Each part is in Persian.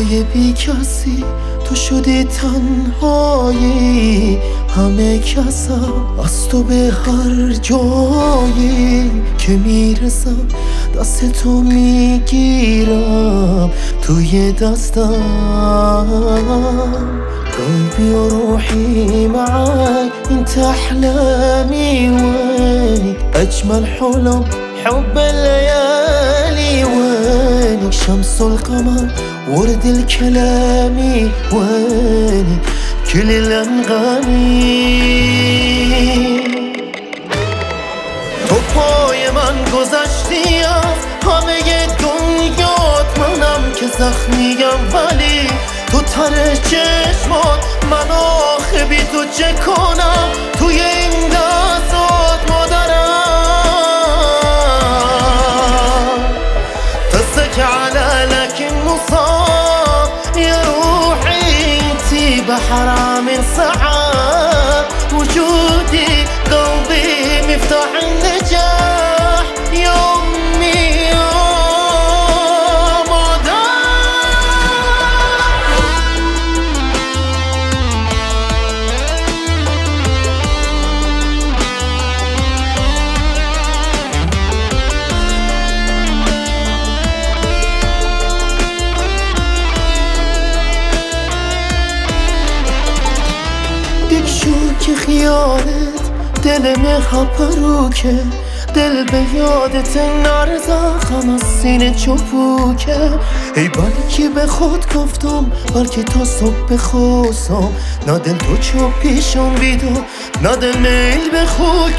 جای بی کسی تو شدی تنهایی، همه کسم از تو به هر جایی که میرسم دست تو میگیرم توی دستم. قلبي وروحي معاك انت احلامي وينك اجمل حلم حب الليالي وينك شمس القمر ورد الكلامي وينك كل الانغامي. تو پای من گذشتی از همه دنیات، منم که زخمیم ولی تو تر چشمات، من آخه بی تو چه کنم توی این لحظات مادرم. دستك على لكن مصاب يا روحي انتي بحرام ساعات وجودي قلبي مفتاح النجاح يا أمي يا که خیالت دل مه پروکه، دل به یادت نر زخم از سینه چپوکه. ای بلکی به خود گفتم بلکه تا صبح خوصم، نه دل تو چپیشم بیدو نه دل میل به خو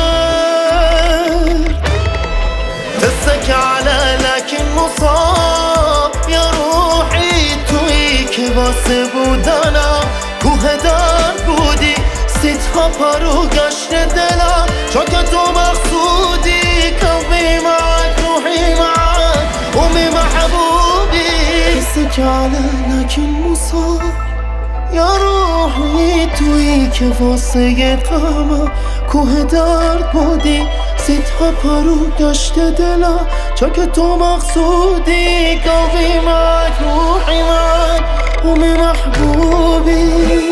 کرد. دستك على لكن مصاب یا روحی تویی که واسه بودنم کوه در بودی، ستها پرو گشت دلم چون که تو مقصودی. قلبي معك روحي معك أمي محبوبي. دستك على لكن مصاب یا روحی تویی که واسه غمم کوه درد بودی، ستها پرو گشت دلم چون که تو مقصودی. قلبي معك روحي معك أمي محبوبي.